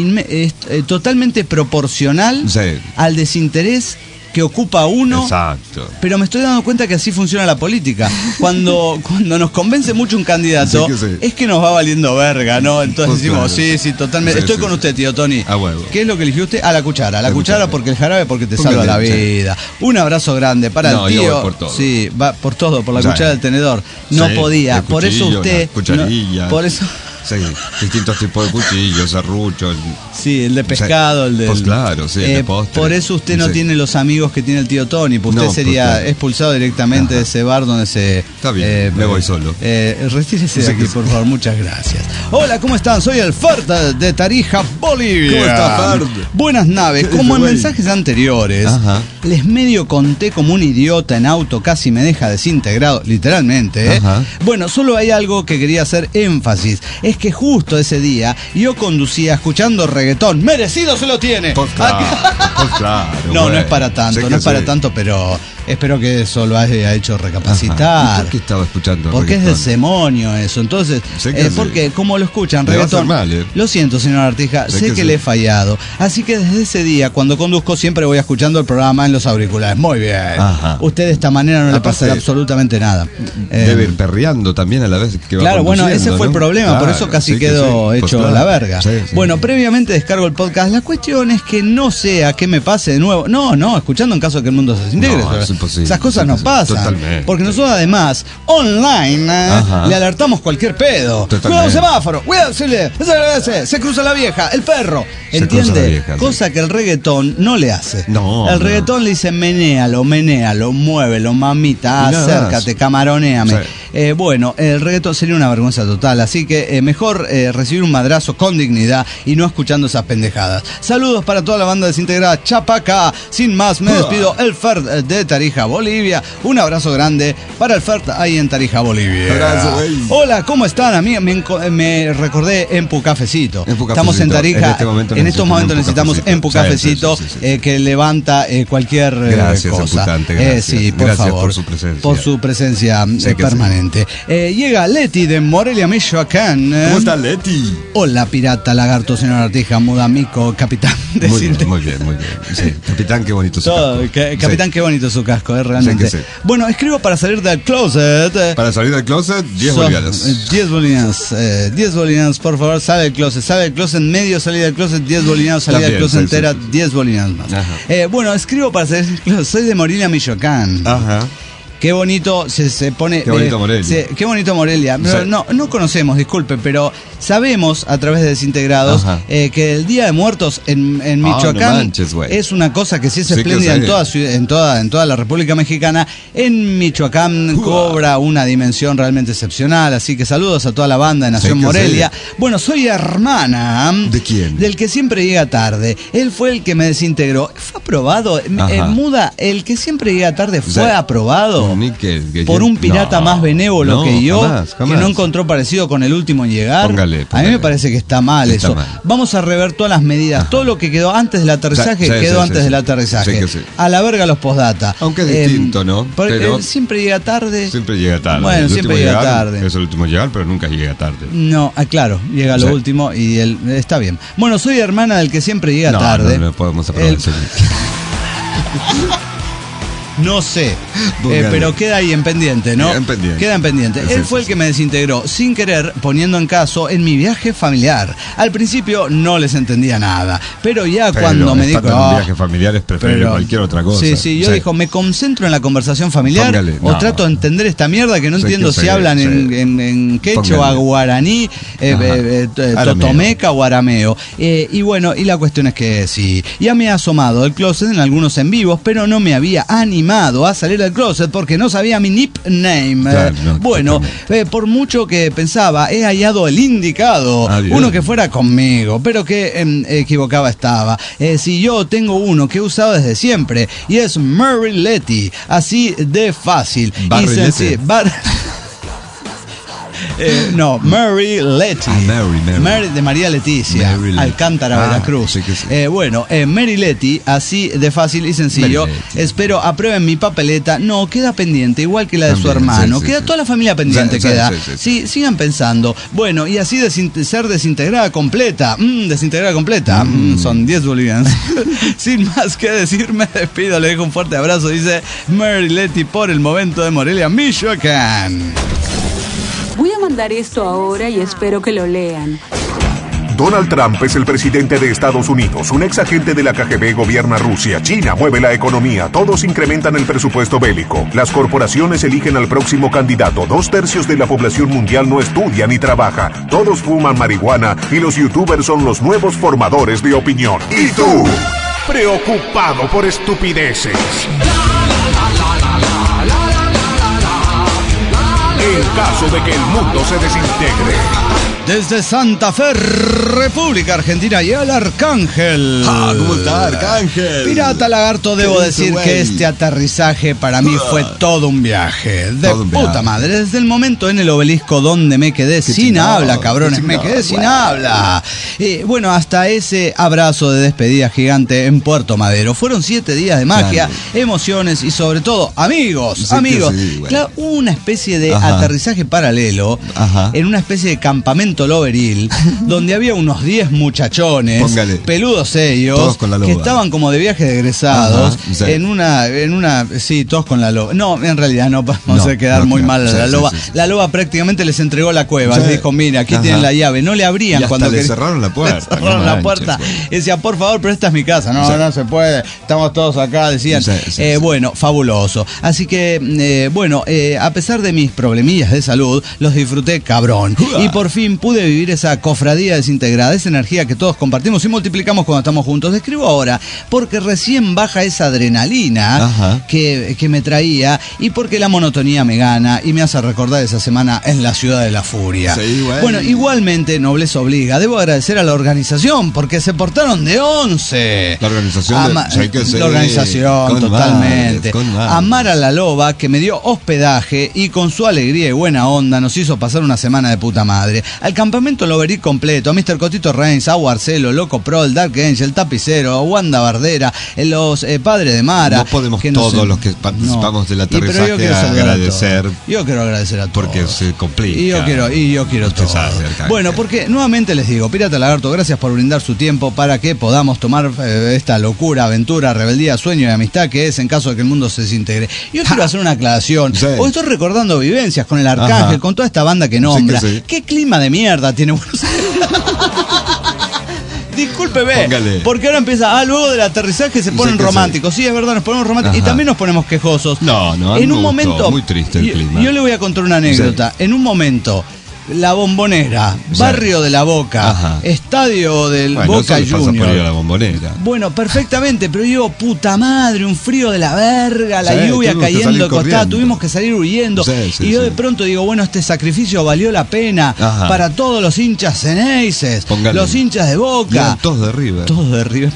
totalmente proporcional al desinterés que ocupa uno. Exacto. Pero me estoy dando cuenta que así funciona la política. Cuando nos convence mucho un candidato, es que nos va valiendo verga, ¿no? Entonces decimos, sí, totalmente. Estoy con usted, tío Tony. ¿Qué es lo que eligió usted? A la cuchara. La cuchara porque el jarabe porque te salva la vida. Un abrazo grande para el tío. Yo voy por todo. Sí, va por todo, por la cuchara del tenedor. No podía. Por eso usted. Por eso. Sí, distintos tipos de cuchillos, serruchos. Sí, el de pescado, el de. Pues claro, sí, el de postre. Por eso usted no tiene los amigos que tiene el tío Tony, pues usted sería expulsado directamente de ese bar donde se. Está bien, me voy solo. Retírese de aquí, por favor, muchas gracias. Hola, ¿cómo están? Soy el Fard de Tarija, Bolivia. ¿Cómo está, Fard? Buenas naves. Como en mensajes anteriores, les medio conté como un idiota en auto, casi me deja desintegrado, literalmente. Bueno, solo hay algo que quería hacer énfasis. Es que justo ese día yo conducía escuchando reggaetón. ¡Merecido se lo tiene! Pues claro, no es para tanto, pero espero que eso lo haya hecho recapacitar. ¿Por qué estaba escuchando porque reggaetón? Es de demonio eso. Entonces, porque como lo escuchan reggaetón, lo siento, señor Artija, sé que le he fallado. Así que desde ese día, cuando conduzco, siempre voy escuchando el programa en los auriculares. Muy bien. Usted de esta manera no le pasará absolutamente nada. Debe ir perreando también a la vez que va. Claro, bueno, ese fue el problema, por eso casi quedó hecho la verga. Bueno, previamente descargo el podcast. La cuestión es que no sé a qué me pase de nuevo. No, escuchando en caso de que el mundo se desintegre. Esas cosas no pasan. Totalmente. Porque nosotros además, online, le alertamos cualquier pedo. Cuidado semáforo, cuidado, se cruza la vieja, el perro. ¿Entiende? Cosa que el reggaetón no le hace. El reggaetón le dice menéalo, muévelo, mamita, acércate, camaronéame. Bueno, el reggaetón sería una vergüenza total, así que mejor recibir un madrazo con dignidad y no escuchando esas pendejadas. Saludos para toda la banda desintegrada Chapaca. Sin más, me despido. El Fert de Tarija, Bolivia. Un abrazo grande para el Fert ahí en Tarija, Bolivia. Abrazo, hola, ¿cómo están? A mí me recordé Empu Cafecito. Estamos en Tarija. En estos momentos necesitamos Empu Cafecito que levanta cualquier cosa. Gracias, sí, por favor. Por su presencia. Por su presencia permanente. Llega Leti de Morelia, Michoacán. ¿Cómo está Leti? Hola, pirata, lagarto, señor Artija, mudamico, capitán. Muy bien. Sí. Capitán, qué bonito su casco. Capitán, qué bonito su casco, realmente. Sí. Bueno, escribo para salir del closet. Para salir del closet, 10 bolivianos. 10 bolivianos, por favor, sale del closet, medio salida del closet, 10 bolivianos, salida del closet entera, 10 bolivianos más. Bueno, escribo para salir del closet, soy de Morelia, Michoacán. Qué bonito se pone. Qué bonito Morelia. Qué bonito Morelia. No conocemos, disculpen, pero sabemos a través de Desintegrados que el Día de Muertos en Michoacán manches, es una cosa que sí es espléndida en toda la República Mexicana. En Michoacán cobra una dimensión realmente excepcional. Así que saludos a toda la banda de Nación Morelia. Bueno, soy hermana. ¿De quién? Del que siempre llega tarde. Él fue el que me desintegró. ¿Fue aprobado? Muda, el que siempre llega tarde fue aprobado. Por un pirata más benévolo que yo, jamás. Que no encontró parecido con el último en llegar. Póngale. A mí me parece que está mal eso. Vamos a rever todas las medidas. Todo lo que quedó antes del aterrizaje quedó antes del aterrizaje. A la verga los postdata. Aunque es distinto, ¿no? Pero siempre llega tarde. Siempre llega tarde. Bueno, siempre llega tarde. Es el último llegar, pero nunca llega tarde. No, claro, llega lo último y está bien. Bueno, soy hermana del que siempre llega tarde. No podemos aprobar eso. No sé, pero queda ahí en pendiente, ¿no? Queda en pendiente. Él fue el que me desintegró, sin querer, poniendo en caso en mi viaje familiar. Al principio no les entendía nada, pero cuando me dijo... un viaje familiar es preferible cualquier otra cosa. Sí, yo dijo, me concentro en la conversación familiar trato de entender esta mierda que no entiendo si hablan en quechua, guaraní, totomeca o arameo. Y bueno, y la cuestión es que sí, ya me he asomado del closet en algunos en vivos, pero no me había animado a salir del closet porque no sabía mi nickname. Por mucho que pensaba, he hallado el indicado, uno que fuera conmigo, pero que equivocaba estaba. Si yo tengo uno que he usado desde siempre y es Mary Letty, así de fácil y sencillo. Mary Letty. Mary de María Leticia, Alcántara, Veracruz. Mary Letty, así de fácil y sencillo. Espero aprueben mi papeleta. No, queda pendiente, igual que la de su hermano. Queda toda la familia pendiente, queda. Sí, sigan pensando. Bueno, y así ser desintegrada completa. Desintegrada completa. Son 10 bolivianos. Sin más que decir, me despido. Le dejo un fuerte abrazo. Dice Mary Letty por el momento de Morelia, Michoacán. Voy a mandar esto ahora y espero que lo lean. Donald Trump es el presidente de Estados Unidos. Un ex agente de la KGB gobierna Rusia. China mueve la economía. Todos incrementan el presupuesto bélico. Las corporaciones eligen al próximo candidato. 2/3 de la población mundial no estudia ni trabaja. Todos fuman marihuana y los youtubers son los nuevos formadores de opinión. ¿Y tú? Preocupado por estupideces. En caso de que el mundo se desintegre. Desde Santa Fe, República Argentina, y el Arcángel. ¿Cómo está, Arcángel? Pirata Lagarto, debo decir que este aterrizaje para mí fue todo un viaje. De puta madre. Desde el momento en el obelisco donde me quedé sin habla, cabrones. Me quedé sin habla. Bueno, hasta ese abrazo de despedida gigante en Puerto Madero. Fueron 7 días de magia, emociones y sobre todo amigos. Claro, una especie de aterrizaje paralelo en una especie de campamento loberil donde había unos 10 muchachones, peludos ellos, todos con la loba, que estaban como de viaje de egresados, en una, sí, todos con la loba. No, en realidad no, vamos a quedar muy mal a la loba. La loba prácticamente les entregó la cueva, les dijo, mira, aquí tienen la llave, no le abrían cuando le cerraron la puerta. Cerraron la puerta y decía, por favor, pero esta es mi casa. No se puede, estamos todos acá, decían. Bueno, fabuloso. Así que, a pesar de mis problemillas de salud, los disfruté cabrón. Y por fin pude vivir esa cofradía desintegrada, esa energía que todos compartimos y multiplicamos cuando estamos juntos. Describo ahora porque recién baja esa adrenalina que me traía y porque la monotonía me gana y me hace recordar esa semana en la ciudad de la furia. Bueno, igualmente, nobleza obliga. Debo agradecer a la organización porque se portaron de 11. La organización, la organización, totalmente. Amar a la loba, que me dio hospedaje y con su alegría y buena onda nos hizo pasar una semana de puta madre. Al campamento loberil completo, a Mr. Cotito Reigns, a Arcelo, Loco Prol, Dark Angel, Tapicero, a Wanda Bardera, los padres de Mara. No podemos todos los que participamos del aterrizaje agradecer. Yo quiero agradecer a todos. Porque se complica. Y yo quiero todo. Bueno, porque nuevamente les digo, Pirata Lagarto, gracias por brindar su tiempo para que podamos tomar esta locura, aventura, rebeldía, sueño y amistad que es en caso de que el mundo se desintegre. Yo quiero hacer una aclaración. Hoy estoy recordando vivencias con el Arcángel, con toda esta banda que nombra. ¿Qué clima de mierda tiene Buenos Aires? Discúlpeme, porque ahora empieza, luego del aterrizaje se ponen románticos. Sí, es verdad, nos ponemos románticos y también nos ponemos quejosos. No, en un momento, muy triste el clima. Yo le voy a contar una anécdota. En un momento, La Bombonera, Barrio de la Boca, Estadio del Boca Juniors. Por ir a la Bombonera. Bueno, perfectamente, pero yo, puta madre, un frío de la verga, la lluvia cayendo de costado, tuvimos que salir huyendo. Y yo de pronto digo, bueno, este sacrificio valió la pena para todos los hinchas ceneices, los hinchas de Boca. Todos de River. Todos de River.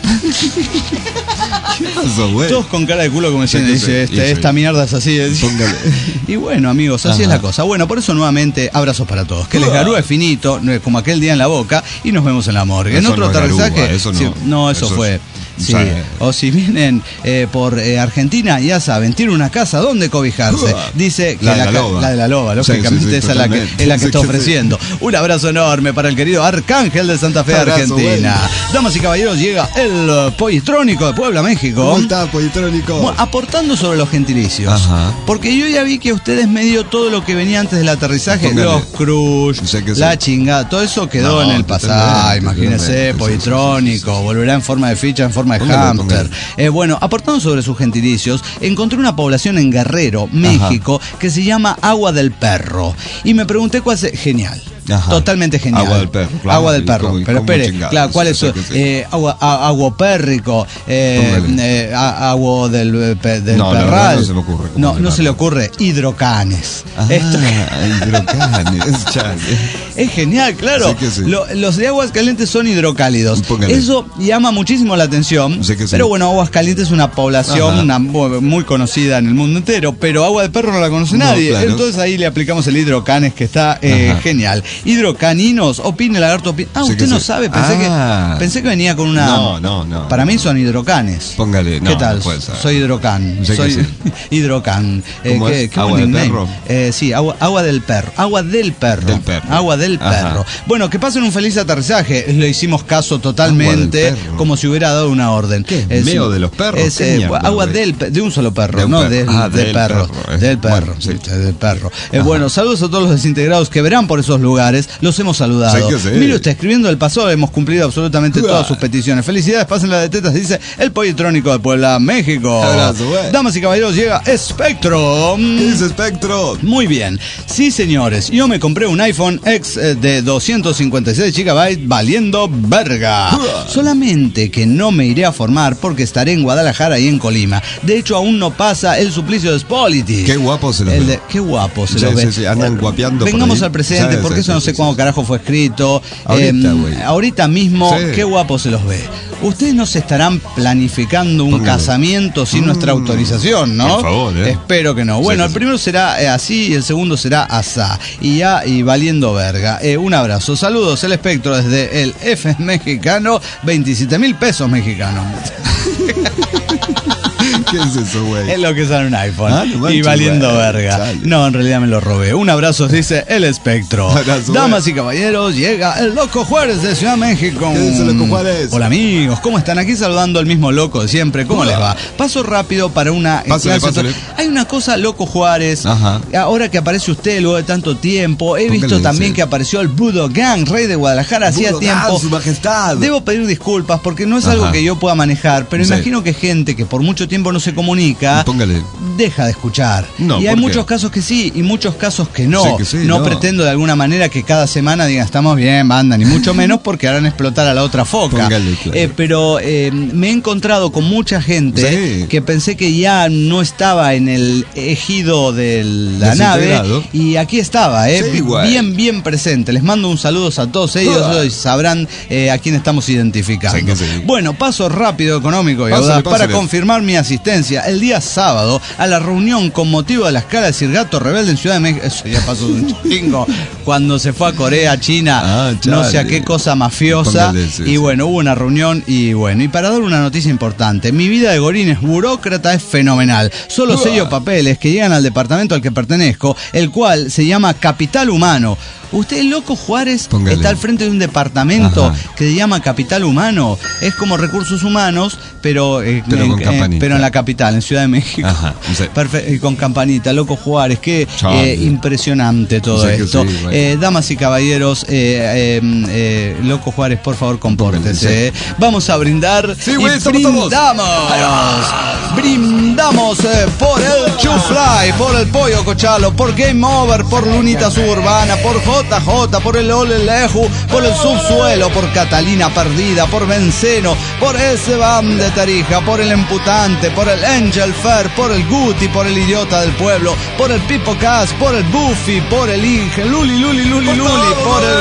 ¿Qué pasó, güey? Todos con cara de culo como diciendo, esta mierda es así. Y bueno, amigos, así es la cosa. Bueno, por eso nuevamente, abrazos para todos. Que les garúe finito, como aquel día en la Boca, y nos vemos en la morgue. En otro aterrizaje. Eso fue. Sí. O si vienen por Argentina, ya saben, tiene una casa donde cobijarse. Dice que la de la loba, lógicamente esa es la que está ofreciendo. Un abrazo enorme para el querido Arcángel de Santa Fe, Argentina. Damas y caballeros, llega el Pollitrónico de Puebla, México. ¿Cómo está, Pollitrónico? Bueno, aportando sobre los gentilicios. Porque yo ya vi que a ustedes me dio todo lo que venía antes del aterrizaje. Los crush, la chingada, todo eso quedó en el pasado. Imagínense, Pollitrónico, volverá en forma de ficha, en forma de hámster. Bueno, aportando sobre sus gentilicios, encontré una población en Guerrero, México, que se llama Agua del Perro. Y me pregunté cuál es. Genial. Totalmente genial. Agua del Perro. Claro, agua del Perro. Pero espere, claro, ¿cuál es? Agua pérrico, agua del Perral. No se me ocurre. No se le ocurre. Hidrocanes. Hidrocanes. Es genial, claro. Los de Aguascalientes son hidrocálidos. Eso llama muchísimo la atención. Pero bueno, Aguascalientes es una población muy conocida en el mundo entero, pero Agua de Perro no la conoce nadie. Claro. Entonces ahí le aplicamos el hidrocanes, que está genial. Hidrocaninos, opine Lagarto, opine. Usted no sabe, pensé que venía con una. No. Para mí son hidrocanes. Póngale, ¿qué tal? Soy hidrocan. Soy hidrocan. ¿Qué ¿Agua del perro? Sí, agua del perro. Agua del perro. Agua del perro. Bueno, que pasen un feliz aterrizaje. Le hicimos caso totalmente, como si hubiera dado una orden. ¿Qué? ¿Meo de los perros? Agua de un solo perro, del perro. Del perro. Bueno, saludos a todos los desintegrados que verán por esos lugares. Los hemos saludado. Mire usted, escribiendo el pasado, hemos cumplido absolutamente todas sus peticiones. Felicidades, pásenla de tetas, dice el Pollitrónico de Puebla, México. Abrazo, damas y caballeros, llega Spectro. ¿Qué dice Spectro? Muy bien. Sí, señores, yo me compré un iPhone X de 256 GB valiendo verga. Solamente que no me iré a formar porque estaré en Guadalajara y en Colima. De hecho, aún no pasa el suplicio de Spolity. Qué guapo se lo ve. Qué guapo se lo ve. Andan guapeando. Vengamos al presente, porque eso no sé cuándo carajo fue escrito. Ahorita mismo, qué guapo se los ve. Ustedes no se estarán planificando un casamiento sin nuestra autorización, ¿no? Por favor, Espero que no. Bueno, el primero será así y el segundo será asá. Y valiendo verga. Un abrazo. Saludos, el Espectro desde el F mexicano, 27,000 pesos mexicanos. ¿Qué es eso, güey? Es lo que sale un iPhone. No y valiendo güey, verga. chale. No, en realidad me lo robé. Un abrazo, dice el espectro. Abrazo, Damas y caballeros, llega el Loco Juárez de Ciudad de México. ¿Qué dice Loco Juárez? Hola amigos, ¿cómo están? Aquí saludando al mismo loco de siempre. ¿Cómo les va? Paso rápido para una... Pásale. Hay una cosa, Loco Juárez. Ajá. Ahora que aparece usted luego de tanto tiempo, he visto también que apareció el Budo Gang, rey de Guadalajara, hacía tiempo. Su majestad. Debo pedir disculpas porque no es algo que yo pueda manejar, pero imagino que gente que por mucho tiempo no se comunica, deja de escuchar. No, y hay muchos casos que sí y muchos casos que no. No pretendo de alguna manera que cada semana digan estamos bien, banda, ni mucho menos porque harán explotar a la otra foca. Pero me he encontrado con mucha gente que pensé que ya no estaba en el ejido de la nave y aquí estaba, bien presente. Les mando un saludo a todos ellos y sabrán a quién estamos identificando. Bueno, paso rápido, económico y audaz para confirmar mi asistencia el día sábado a la reunión con motivo de la escala de Sirgato Rebelde en Ciudad de México. Eso ya pasó un chingo cuando se fue a Corea, China, no sé a qué cosa mafiosa. Y bueno, hubo una reunión y para dar una noticia importante, mi vida de gorines burócrata es fenomenal. Solo sello papeles que llegan al departamento al que pertenezco, el cual se llama Capital Humano. Usted, Loco Juárez, está al frente de un departamento que se llama Capital Humano. Es como Recursos Humanos, pero en la capital, en Ciudad de México. Perfecto, y con campanita. Loco Juárez, qué impresionante todo esto. Damas y caballeros, Loco Juárez, por favor, compórtese. Vamos a brindar y brindamos por el Chufly, por el Pollo Cochalo, por Game Over, por Lunita Suburbana, por JJ, por el Oleleju, por el Subsuelo, por Catalina Perdida, por Benceno, por Esteban de Tarija, por el Emputante, por el Angel Fair, por el Guti, por el Idiota del Pueblo, por el Pipo Cas, por el Buffy, por el Inge, Luli, por el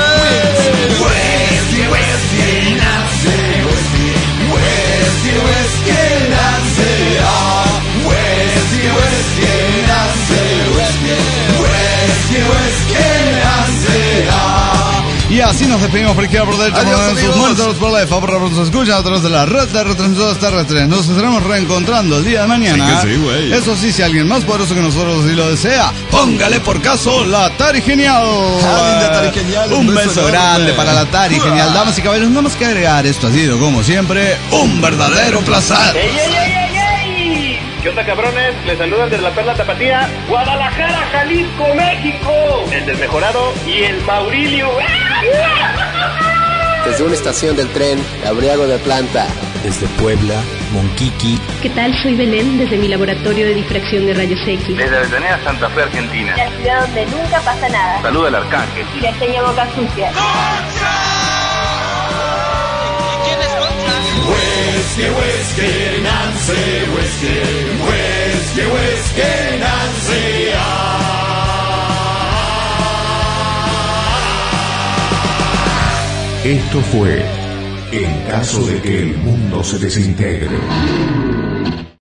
Y así nos despedimos por izquierda, por derecha, por sus muertos, por la por nos escuchan a través de la red de retransmisoras terrestres. Nos estaremos reencontrando el día de mañana. Eso sí, si alguien más poderoso que nosotros así lo desea, póngale por caso la Atari Genial. Un beso grande para la Atari Genial. Damas y caballeros, nada más que agregar, esto ha sido como siempre un verdadero placer. ¿Qué onda, cabrones? Les saludan desde la Perla Tapatía, Guadalajara, Jalisco, México. El Desmejorado y el Maurilio. Desde una estación del tren, Gabriego de Planta. Desde Puebla, Monquiqui. ¿Qué tal? Soy Belén, desde mi laboratorio de difracción de rayos X. Desde Avellaneda, Santa Fe, Argentina. La ciudad donde nunca pasa nada. Saluda al Arcángel. Y le enseña boca sucia. Whiskey, Nancy, whiskey, Nancy. Esto fue En caso de que el mundo se desintegre.